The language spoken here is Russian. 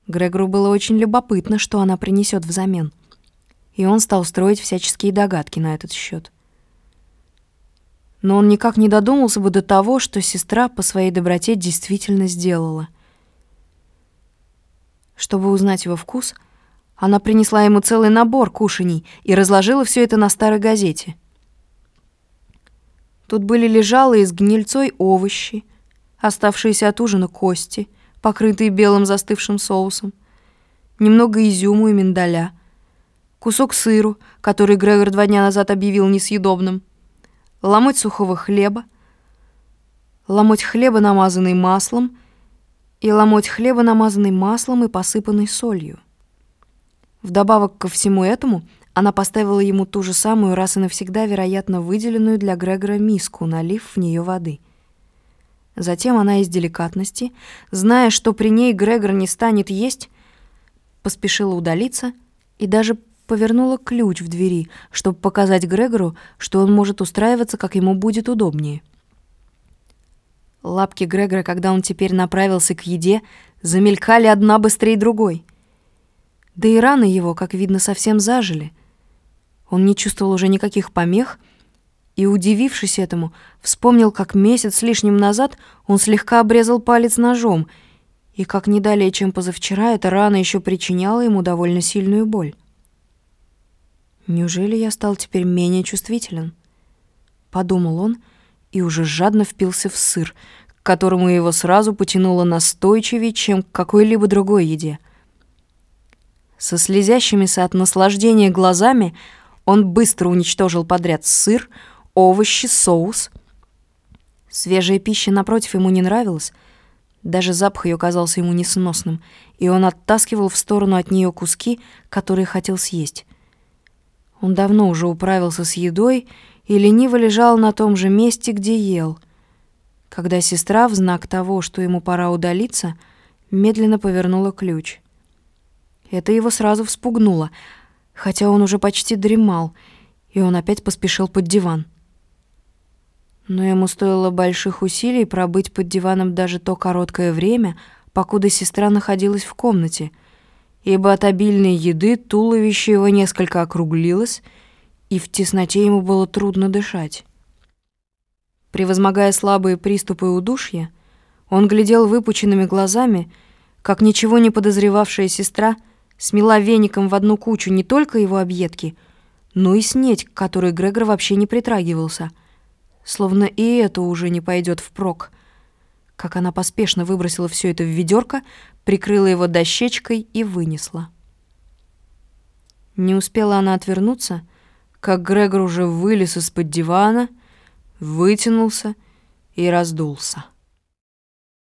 Грегору было очень любопытно, что она принесет взамен, и он стал строить всяческие догадки на этот счет. Но он никак не додумался бы до того, что сестра по своей доброте действительно сделала. Чтобы узнать его вкус, она принесла ему целый набор кушаний и разложила все это на старой газете. Тут были лежалые с гнильцой овощи, оставшиеся от ужина кости, покрытые белым застывшим соусом, немного изюму и миндаля, кусок сыру, который Грегор 2 дня назад объявил несъедобным, ломоть сухого хлеба, ломоть хлеба, намазанный маслом, и ломоть хлеба, намазанный маслом и посыпанный солью. Вдобавок ко всему этому она поставила ему ту же самую раз и навсегда, вероятно, выделенную для Грегора миску, налив в нее воды. Затем она из деликатности, зная, что при ней Грегор не станет есть, поспешила удалиться и даже повернула ключ в двери, чтобы показать Грегору, что он может устраиваться, как ему будет удобнее. Лапки Грегора, когда он теперь направился к еде, замелькали одна быстрее другой. Да и раны его, как видно, совсем зажили. Он не чувствовал уже никаких помех, и, удивившись этому, вспомнил, как месяц с лишним назад он слегка обрезал палец ножом, и как не далее, чем позавчера, эта рана еще причиняла ему довольно сильную боль. «Неужели я стал теперь менее чувствителен?» — подумал он, и уже жадно впился в сыр, к которому его сразу потянуло настойчивее, чем к какой-либо другой еде. Со слезящимися от наслаждения глазами он быстро уничтожил подряд сыр, овощи, соус. Свежая пища, напротив, ему не нравилась. Даже запах ее казался ему несносным, и он оттаскивал в сторону от нее куски, которые хотел съесть. Он давно уже управился с едой и лениво лежал на том же месте, где ел, когда сестра, в знак того, что ему пора удалиться, медленно повернула ключ. Это его сразу вспугнуло, хотя он уже почти дремал, и он опять поспешил под диван. Но ему стоило больших усилий пробыть под диваном даже то короткое время, покуда сестра находилась в комнате, ибо от обильной еды туловище его несколько округлилось, и в тесноте ему было трудно дышать. Превозмогая слабые приступы удушья, он глядел выпученными глазами, как ничего не подозревавшая сестра смела веником в одну кучу не только его объедки, но и снедь, к которой Грегор вообще не притрагивался, словно и это уже не пойдет впрок. Как она поспешно выбросила все это в ведерко, прикрыла его дощечкой и вынесла. Не успела она отвернуться, как Грегор уже вылез из-под дивана, вытянулся и раздулся.